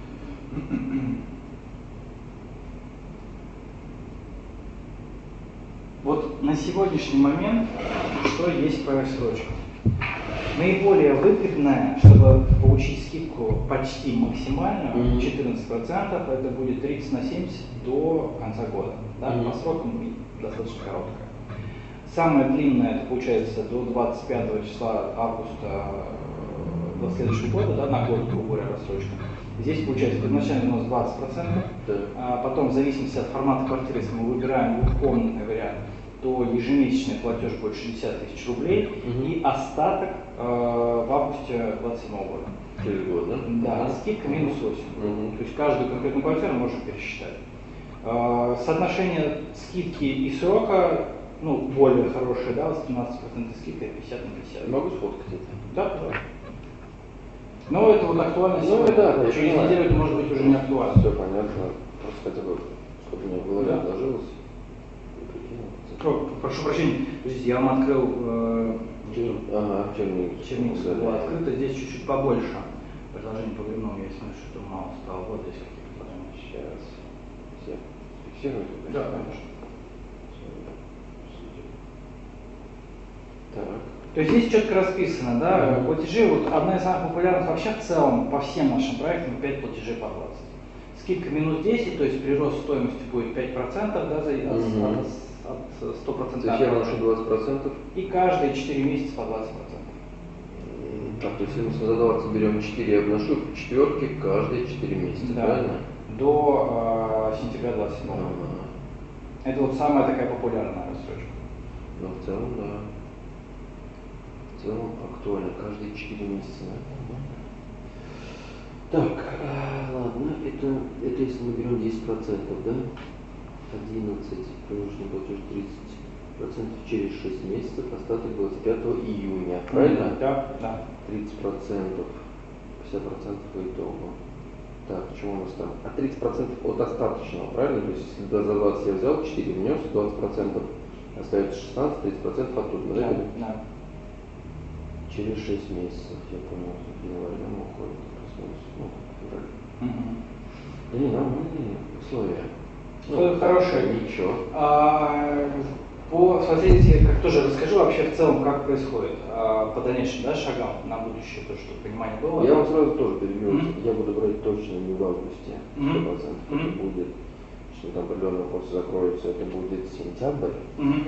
Вот на сегодняшний момент, что есть по рассрочкам? Наиболее выгодное, чтобы получить скидку почти максимальную, Мгм. четырнадцать процентов, это будет тридцать на семьдесят до конца года. Да? Мгм. По срокам достаточно короткая. Самое длинное, это получается до двадцать пятого числа августа э, до следующего года, да, на год, грубо говоря, рассрочка. Здесь получается первоначально у нас двадцать процентов, Да. а потом в зависимости от формата квартиры, если мы выбираем двухкомнатный вариант, то ежемесячный платеж будет шестьдесят тысяч рублей, Мгм. и остаток э, в августе двадцать седьмого года. Через год, да? Да, Мгм. скидка минус восемь. Мгм. То есть каждую конкретную квартиру можно пересчитать. Э, Соотношение скидки и срока, ну, более хорошее, да, восемнадцать процентов скидка, пятьдесят на пятьдесят. Могу сфоткать это? Да, да. Ну, это вот актуально Ну, сегодня. да, да, я Через понимаю. неделю это может быть уже не актуально. Все понятно. Просто хотя бы, чтобы у меня в голове Да. отложилось. И прикинул. О, прошу прощения, подождите, я вам открыл э, Ага, черник. черник было открыто, здесь чуть-чуть побольше предложений по временному, я смотрю, что много стало. Вот здесь какие предложения. Сейчас. Все фиксируют? это? Да, конечно. Так. То есть здесь четко расписано, да, Mm-hmm. платежи, вот одна из самых популярных вообще в целом по всем нашим проектам пять платежей по двадцать. Скидка минус десять, то есть прирост стоимости будет пять процентов, да, за, Mm-hmm. от, от сто процентов. То есть я вношу двадцать процентов? И каждые четыре месяца по двадцать процентов. Так, то есть если мы за двадцать берем четыре, я вношу четверки каждые четыре месяца, Да. правильно? До э, сентября двадцать седьмого. А-а-а. Это вот самая такая популярная рассрочка. Ну, в целом, да. В целом актуально, каждые четыре месяца, да? Так, а, ладно, это, это если мы берем десять процентов, да? одиннадцать, промежуточный платеж тридцать процентов через шесть месяцев, остаток двадцать пятого июня, правильно? Да, да. тридцать процентов, пятьдесят процентов по итогу. Так, почему у нас там? А тридцать процентов от остаточного, правильно? То есть если за двадцать я взял, четыре внес, двадцать процентов остается шестнадцать, тридцать процентов оттуда, да? Да, да. Через шесть месяцев, я понял, в январе мы уходим, плюс-минус, ну, февраль. Угу. Да не, нормальные условия. Ну, Ну, хорошие. Ничего. А, по, смотрите, как тоже расскажу вообще в целом, как происходит а, по дальнейшим, да, шагам на будущее, то, чтобы понимание было. Я вам сразу тоже перебью, Mm-hmm. я буду брать точно не в августе, сто процентов Mm-hmm. это будет, что там определенные вопросы закроются, это будет сентябрь. Mm-hmm.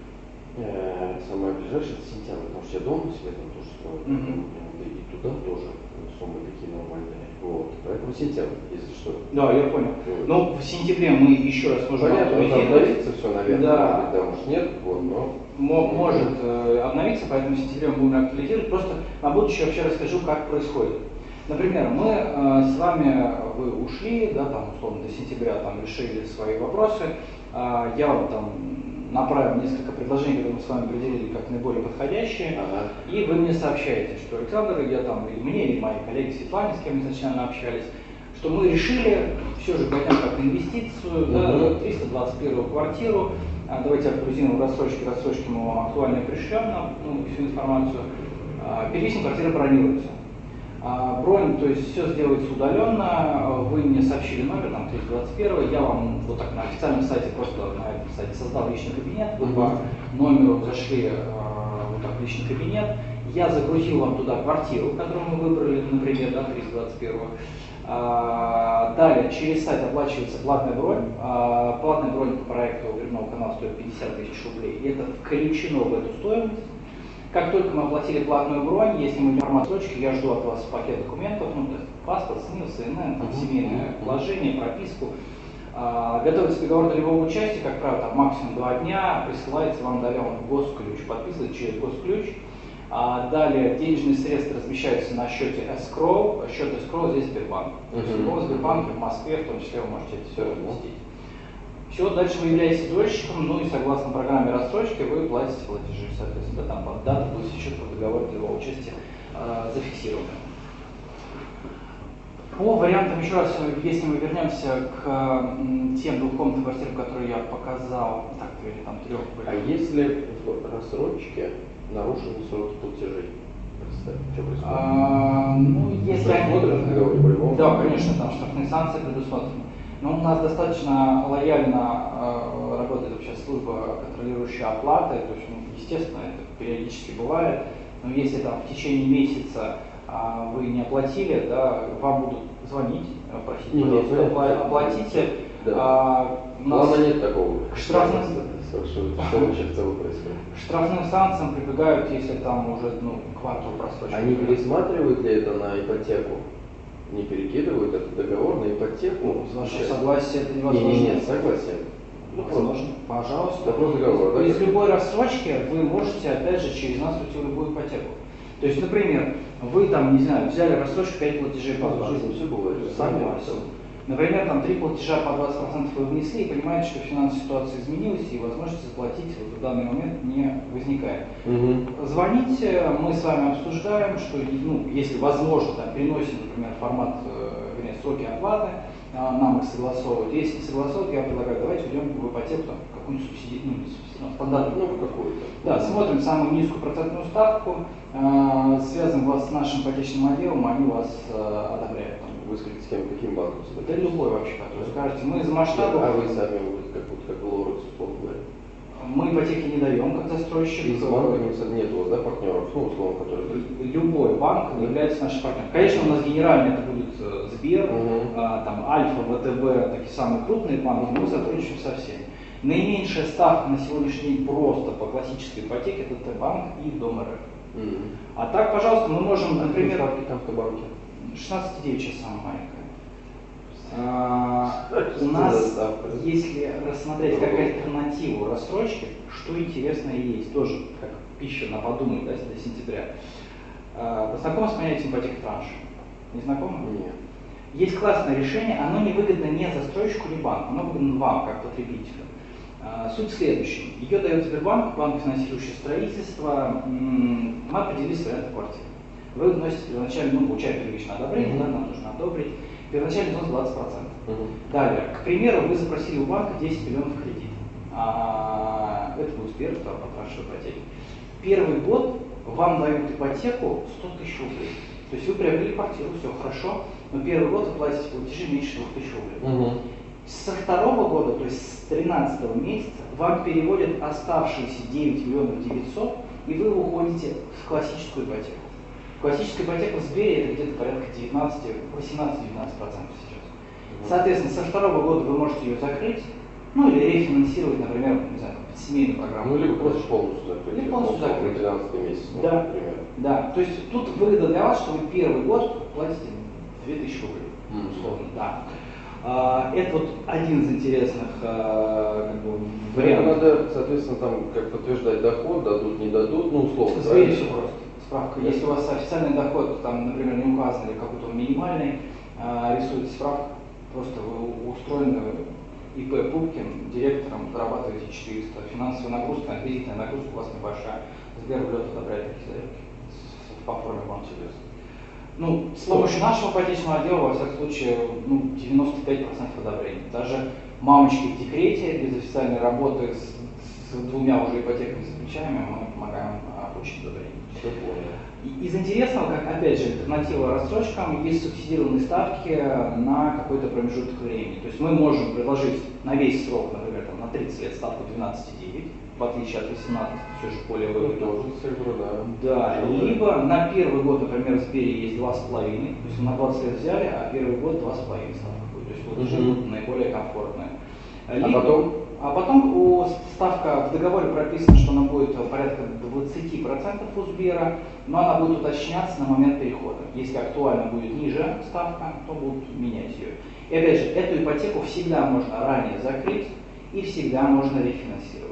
Э, самое ближайшее это сентябрь, потому что я дома себе там тоже строю, Mm-hmm. поэтому и туда тоже суммы такие нормальные. Вот. Поэтому сентябрь, если что. Да, я понял. Вот. Ну, в сентябре мы еще раз можем Понятно, там актуализировать. обновится все, наверное, Да. может быть, да, может нет, вот, но... Мо- может э, обновиться, поэтому в сентябре мы будем актуализировать. Просто на будущее вообще расскажу, как происходит. Например, мы э, с вами, вы ушли, да, там, условно, до сентября там, решили свои вопросы. Э, я вам там направил несколько предложений, которые мы с вами определили как наиболее подходящие. Ага. И вы мне сообщаете, что Александр, я там, или мне, или мои коллеги Светлане, с кем мы изначально общались, что мы решили все же гонять как инвестицию, Mm-hmm. да, триста двадцать первую квартиру. А, давайте актуализируем в рассрочке, рассрочки мы вам актуально пришлем нам, ну, всю информацию. А, первичная квартира бронируется. А, бронь, то есть все сделается удаленно, вы мне сообщили номер, там триста двадцать первый, я вам вот так на официальном сайте, просто на этом сайте создал личный кабинет, вы по номеру зашли а, вот так в личный кабинет, я загрузил вам туда квартиру, которую мы выбрали, например, да, триста двадцать первую. А, далее через сайт оплачивается платная бронь. А, платная бронь по проекту Грибного канала стоит пятьдесят тысяч рублей, и это включено в эту стоимость. Как только мы оплатили платную бронь, если мы идем в формат точки, я жду от вас пакет документов, ну, то есть паспорт, СНИЛ, СНН, там, семейное положение, прописку. А, готовится договор долевого участия, как правило, там, максимум два дня, присылается вам далее он госключ, подписывается через госключ. А далее денежные средства размещаются на счете escrow, счет escrow здесь Сбербанк. То есть в любом Сбербанке в Москве, в том числе, вы можете это все разместить. Все, дальше вы являетесь дольщиком, ну и согласно программе рассрочки вы платите платежи, соответственно, там дата будет еще по договору долевого участия э, зафиксирована. По вариантам, еще раз, если мы вернемся к м, тем двухкомнатным квартирам, которые я показал, так, или там трех были. А если в рассрочке нарушены сроки платежей? Представь, что происходит? А, ну, если они... Предусмотрено в договоре по-любому? Да, конечно, там штрафные санкции предусмотрены. Но у нас достаточно лояльно э, работает вообще служба, контролирующая оплаты, то есть, ну, естественно, это периодически бывает, но если там в течение месяца э, вы не оплатили, да, вам будут звонить, просить, Не, пожалуйста, нет, опла- нет. оплатите. Да. А, у нас Ладно, нет такого. штрафных- Что, что вообще в целом происходит? к штрафным санкциям прибегают, если там уже, ну, квартал просрочки. Они пересматривают ли это на ипотеку? Не перекидывают этот договор на ипотеку? С вашего согласия это Не, невозможно. не, нет, согласен. Возможно. Пожалуйста. Вопрос договора, да? Из любой рассрочки вы можете, опять же, через нас уйти в любую ипотеку. То есть, например, вы там, не знаю, взяли рассрочку пять платежей по В жизни двадцать. все бывает. Сами все. Например, там три платежа по двадцать процентов вы внесли и понимаете, что финансовая ситуация изменилась и возможности заплатить вот в данный момент не возникает. Угу. Звоните, мы с вами обсуждаем, что, ну, если возможно, там, переносим, например, формат, э, вернее, сроки оплаты, э, нам их согласовывать. Если не согласовывать, я предлагаю, давайте уйдем в ипотеку, там, какую-нибудь субсидию, ну, не субсидию, стандартную. Ну, какую-то. Да, смотрим самую низкую процентную ставку, э, связываем вас с нашим ипотечным отделом, они вас э, одобряют. Вы скажите, с кем, каким банком? Да любой вообще, который скажете. Мы из масштабов. А вы сами, вот, как, вот, как Лорекс, условно говоря. Мы ипотеки не даем, как застройщик. Из банка нет у вас, да, партнеров, ну, условно, которые... Любой банк является нашим партнером. Конечно, у нас генеральный это будет Сбер, угу. а, там Альфа, ВТБ, такие самые крупные банки, мы сотрудничаем со всеми. Наименьшая ставка на сегодняшний день просто по классической ипотеке это Т-банк и Дом РФ. Угу. А так, пожалуйста, мы можем, например... Ставки там в Т-банке? шестнадцать целых девять десятых самая маленькая. А, у нас, если рассмотреть как альтернативу рассрочки, что интересно есть, тоже как пища на подумать, да, до сентября. А, вы знакомы с понятием ипотека транш? Не знакомы? Нет. Есть классное решение, оно не выгодно не застройщику, ни банку, оно выгодно вам, как потребителю. А, суть в следующем. Ее дает Сбербанк, банк, финансирующий строительство, м- мы определились варианты квартиры. Вы вносите первоначально, ну, получаете первичное одобрение, mm-hmm. да, нам нужно одобрить. Первоначальный взнос двадцать процентов. Mm-hmm. Далее, к примеру, вы запросили у банка десять миллионов кредит. А, это будет Сбер, второй по траншевой ипотеке. Первый год вам дают ипотеку сто тысяч рублей. То есть вы приобрели квартиру, все хорошо, но первый год вы платите платежи меньше двух тысяч рублей. Mm-hmm. Со второго года, то есть с тринадцатого месяца, вам переводят оставшиеся девять миллионов девятьсот, и вы уходите в классическую ипотеку. Классическая ипотека в Сбере это где-то порядка восемнадцать-девятнадцать процентов сейчас. Соответственно, со второго года вы можете ее закрыть, ну или рефинансировать, например, не знаю, семейную программу. Ну или просто полностью закрыть. Или полностью закрыть. тринадцатый месяц, да, например. Да. То есть тут выгода для вас, что вы первый год платите две тысячи рублей, Mm-hmm. условно, да. А, это вот один из интересных а, как бы, вариантов. Надо, соответственно, там как подтверждать доход, дадут, не дадут, ну условно. Сбери все просто. Справка. Если у вас официальный доход, там, например, не указан или какой-то минимальный, а, рисуете справку, просто вы устроены ИП Пупкин, директором зарабатываете четыреста. Финансовая нагрузка, кредитная нагрузка у вас небольшая. Сбер в лед одобряет такие заявки по форме вам интересно. Ну, с помощью нашего ипотечного отдела, во всяком случае, ну, девяносто пять процентов одобрений. Даже мамочки в декрете, без официальной работы, с, с двумя уже ипотеками за плечами, мы помогаем а, получить одобрение. Из интересного, как опять же альтернатива рассрочкам, есть субсидированные ставки на какой-то промежуток времени. То есть мы можем предложить на весь срок, например, там, на тридцать лет ставку двенадцать целых девять десятых, в отличие от восемнадцати, все же более выгодно. Ну, тоже цифра, да. Да, либо на первый год, например, в Сбере есть два с половиной, то есть на двадцать лет взяли, а первый год два с половиной ставка будет. То есть платежи Mm-hmm. будут наиболее комфортные. Либо, а потом? А потом у ставка в договоре прописано, что она будет порядка двадцать процентов у Сбера, но она будет уточняться на момент перехода. Если актуально будет ниже ставка, то будут менять ее. И опять же, эту ипотеку всегда можно ранее закрыть и всегда можно рефинансировать.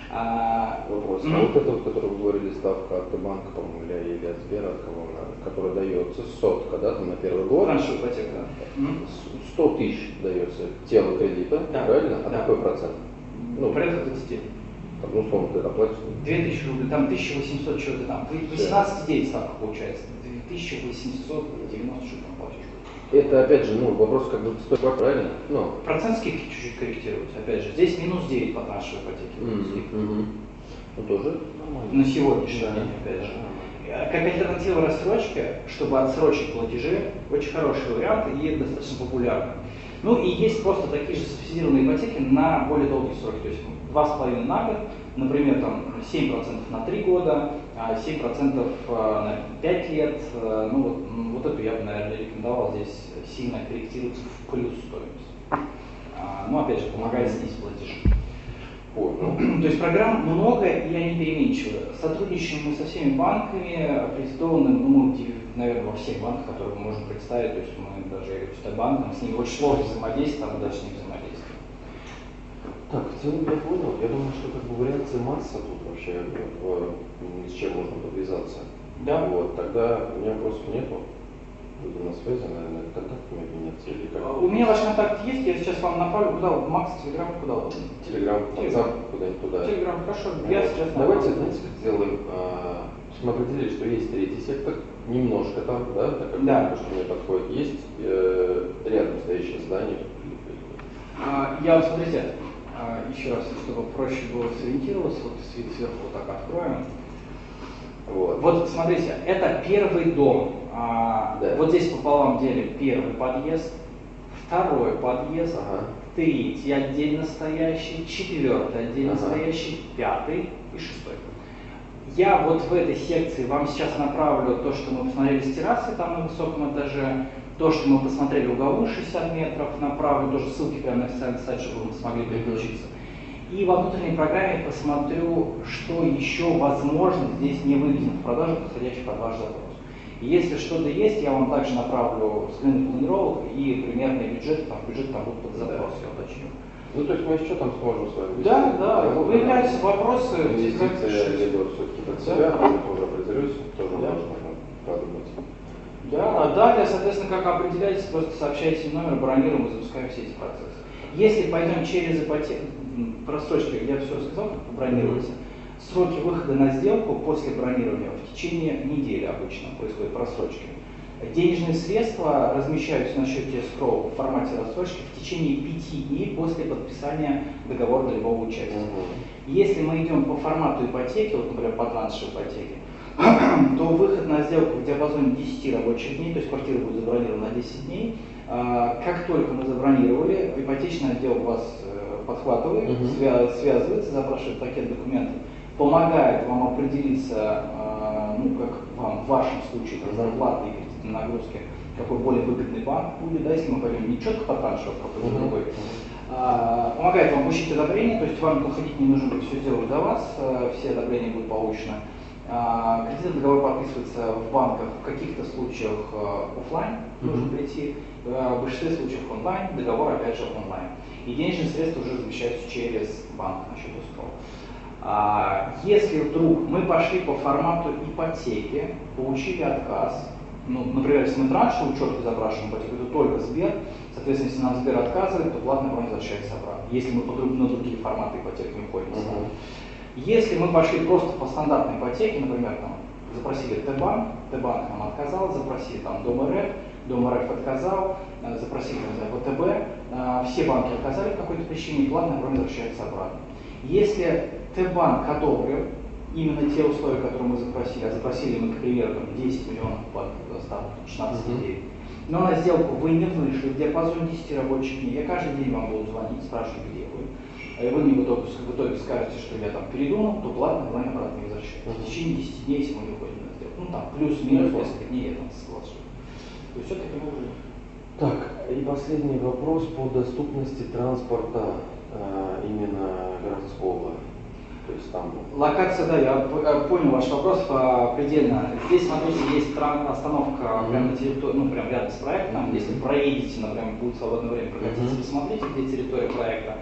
А, Вопрос. Mm-hmm. А вот это, вот, который вы говорили, ставка от банка, по-моему, или, или от Сбера, от кого она, которая дается сотка, да, там на первый год. Раньше ипотека, да. сто тысяч дается тело кредита, да. Правильно? А да. какой процент? Ну, порядка двадцать. Там, ну, условно, ты оплатишь? две тысячи рублей, там тысяча восемьсот что-то там, восемнадцать целых девять десятых ставка получается, тысяча восемьсот девяносто что-то там платишь. Это, опять же, ну, вопрос как бы стоит, правильно? Ну. Процент скидки чуть-чуть корректируется, опять же, здесь минус девять по нашей ипотеке. Mm-hmm. Mm-hmm. Ну, тоже нормально. На сегодняшний день, опять же. Как альтернатива рассрочке, чтобы отсрочить платежи, очень хороший вариант и достаточно популярный. Ну и есть просто такие же субсидированные ипотеки на более долгие сроки, то есть два с половиной на год, например, там семь процентов на три года, семь процентов на пять лет. Ну вот, вот эту я бы, наверное, рекомендовал здесь сильно корректировать в плюс стоимость. Ну опять же, помогает снизить платежи. Понял. То есть программ много и они переменчивы. Сотрудничаем мы со всеми банками, аккредитованы, ну, наверное, во всех банках, которые мы можем представить. То есть мы даже, я говорю, с банком, с ними очень сложно взаимодействовать, а мы даже с ними взаимодействуем. Так, в целом я понял. Я думаю, что как бы вариации масса тут вообще, вот, с чем можно подвязаться. Да. Вот, тогда у меня вопросов нету. Будем на связи, наверное, контактами обменяться или как? У меня ваш контакт есть, я сейчас вам направлю, куда вы, Макс, Телеграм, куда вы? Телеграм, WhatsApp, куда-нибудь туда. Телеграм, хорошо, я сейчас Давайте, знаете, как сделаем, а, мы определили, что есть третий сектор, немножко там, да, так как да. то, что мне подходит, есть э, рядом стоящее здание. А, я вот, смотрите, а, еще раз, чтобы проще было сориентироваться, вот вид сверху вот так откроем. Вот. Вот смотрите, это первый дом. А, да. Вот здесь пополам делим первый подъезд, второй подъезд, ага. третий отдельно стоящий, четвертый отдельно ага. стоящий, пятый и шестой. Я вот в этой секции вам сейчас направлю то, что мы посмотрели с террасы там на высоком этаже, то, что мы посмотрели угловую шестьдесят метров, направлю тоже ссылки прямо на официальный сайт, чтобы вы смогли переключиться. И во внутренней программе посмотрю, что еще возможно здесь не выведено в продажу, подходящий под ваш запрос. И если что-то есть, я вам также направлю скрины планировок и примерные бюджеты, там бюджет там будут под запрос, я уточню. Ну, то есть мы еще там сможем с вами... Да, да, выявляются вопросы. Инвестиции я веду все-таки под себя, да. Я тоже определюсь, тоже да. Можно подумать. Да, а далее, соответственно, как определяете, просто сообщайте номер, бронируем и запускаем все эти процессы. Если пойдем через ипотеку, просрочки, я все рассказал, как бронируется, mm-hmm. сроки выхода на сделку после бронирования в течение недели обычно происходит просрочки. Денежные средства размещаются на счете escrow в формате рассрочки в течение пяти дней после подписания договора для любого участия. Mm-hmm. Если мы идем по формату ипотеки, вот, например, по траншу ипотеки, то выход на сделку в диапазоне десяти рабочих дней, то есть квартира будет забронирована на десять дней. Как только мы забронировали, ипотечный отдел вас подхватывает, uh-huh. свя- связывается, запрашивает пакет документов, помогает вам определиться, ну, как вам в вашем случае, там, зарплаты и кредитные нагрузки, какой более выгодный банк будет, да, если мы пойдем не четко по траншу, а какой-то uh-huh. другой. А, помогает вам получить одобрение, то есть вам уходить не нужно будет, все сделают за вас, все одобрения будут получены. А, кредитный договор подписывается в банках в каких-то случаях офлайн, uh-huh. нужно прийти, в большинстве случаев онлайн, договор опять же онлайн. И денежные средства уже размещаются через банк на счет escrow. А, если вдруг мы пошли по формату ипотеки, получили отказ, ну, например, если мы траншевую четко запрашиваем ипотеку, это только Сбер, соответственно, если нам Сбер отказывает, то платная бронь возвращается обратно, если мы по друг, на другие форматы ипотеки не входим. Uh-huh. Если мы пошли просто по стандартной ипотеке, например, там, запросили Т-банк, Т-банк нам отказал, запросили там Дом РФ, Дом РФ отказал, запросили, не знаю, ВТБ, все банки отказали в какой-то причине, платная бронь возвращается обратно. Если Т-банк одобрил именно те условия, которые мы запросили, а запросили мы, к примеру, там, десять миллионов под ставку шестнадцать девять, но на сделку вы не вышли в диапазон десяти рабочих дней, я каждый день вам буду звонить, спрашивать, где вы, и вы мне в итоге, в итоге скажете, что я там передумал, то платная бронь обратно не возвращается. В течение десяти дней, если мы не уходим на сделку, ну там плюс-минус несколько дней я там соглашусь. То есть все таким образом. Так, и последний вопрос по доступности транспорта э, именно городского. То есть там... Локация, да, я понял ваш вопрос предельно. Здесь, смотрите, есть остановка mm-hmm. прямо на территории, ну прям рядом с проектом. Mm-hmm. Если проедете, например, будет свободное время, прокатиться, mm-hmm. посмотрите, где территория проекта.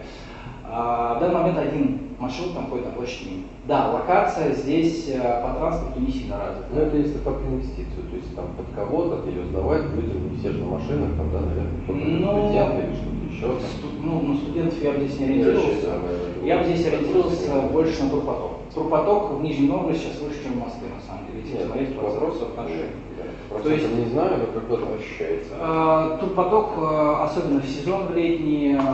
А, в данный момент один маршрут там ходит на площади Минина. Да, локация здесь по транспорту не сильно развита. Ну это если под инвестицию, то есть там под кого-то ее сдавать людям, не все же на машинах, там, да, наверное, кто-то ну, студенты или что-то еще. Сту, ну, на студентов я бы здесь не ориентировался. Я бы здесь ориентировался больше на турпоток. Турпоток в Нижнем Новгороде сейчас выше, чем в Москве, на самом деле. Если смотреть вопрос отношений. То есть не знаю, но как это ощущается. Э, турпоток, э, особенно в сезон в летний, э,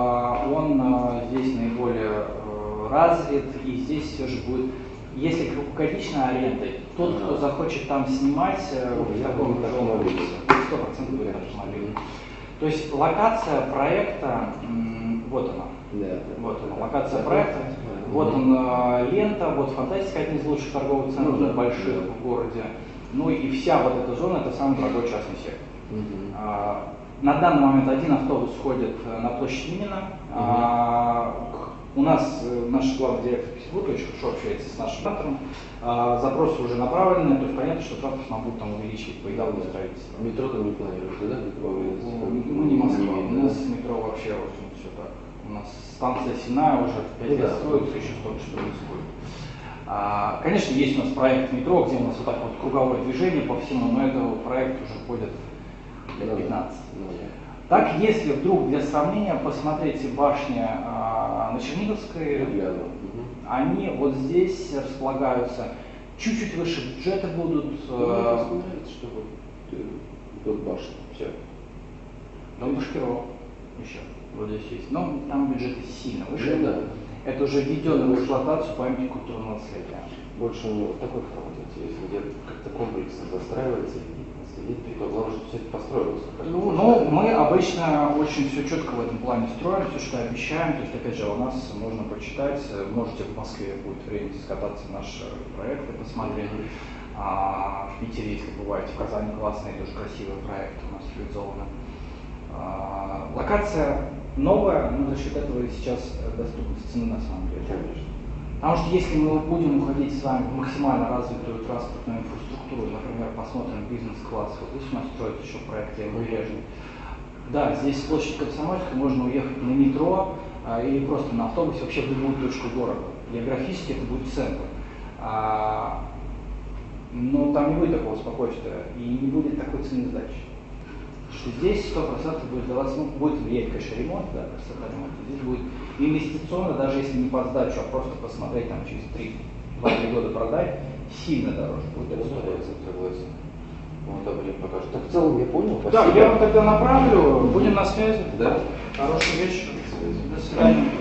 он э, здесь наиболее э, развит, и здесь все же будет, если круглогодичная аренда, тот, кто захочет там снимать, э, в таком сто процентов будет автомобиль. То есть локация проекта, м, вот она. Да. Вот она, локация проекта. Вот он, э, лента, вот фантастика, один из лучших торговых центров ну, да, больших да. в городе. Ну и вся вот эта зона, это самый дорогой частный сектор. Uh-huh. А, на данный момент один автобус ходит на площадь Минина. Uh-huh. А, у нас наш главный директор Петербурга очень хорошо общается с нашим автором. А, запросы уже направлены, то есть понятно, что транспорт нам будут там увеличивать по итогу строительства. Метро там не планируется, да? Мы не Москва, у нас метро вообще очень все так. У нас станция Синая уже пять лет строится, еще столько что происходит. А, конечно, есть у нас проект метро, где у нас вот так вот круговое движение по всему, но этот проект уже ходит лет пятнадцать. Так, если вдруг для сравнения посмотрите башни а, на Черниговской, они вот здесь располагаются, чуть-чуть выше бюджета будут. Ну, а... нравится, что вот тут башня, все. Дом Башкирова еще вот здесь есть, но там бюджеты сильно выше. Ну, да. Это уже введено в эксплуатацию памяти культурного наследия. Больше у него такой формат интересный, где как-то комплексно застраивается и видно, и то главное, что все это построилось. Ну, ну, мы обычно очень все четко в этом плане строим, все, что обещаем. То есть, опять же, у нас можно почитать, можете в Москве будет время скататься в наши проекты, посмотреть. А в Питере, если бываете, в Казани классные, тоже красивые проекты у нас реализованы. А, локация новая, но за счет этого сейчас доступность цены на самом деле. Конечно. Потому что если мы будем уходить с вами в максимально развитую транспортную инфраструктуру, например, посмотрим бизнес-класс, вот здесь у нас строится еще проект Левобережный. Да, здесь с площади Комсомольской можно уехать на метро а, или просто на автобусе вообще в любую точку города. Географически это будет центр. А, но там не будет такого спокойствия и не будет такой цены сдачи. Что здесь сто процентов будет даваться, ну, будет влиять, конечно, ремонт, да, красота ремонта. Здесь будет инвестиционно, даже если не под сдачу, а просто посмотреть там через три-два-три года продать, сильно дороже будет. Это согласен, согласен. Вот, да, блин, покажет. Так в целом я понял. Да, я вам тогда направлю, будем на связи. Да. Хороший вечер. До свидания.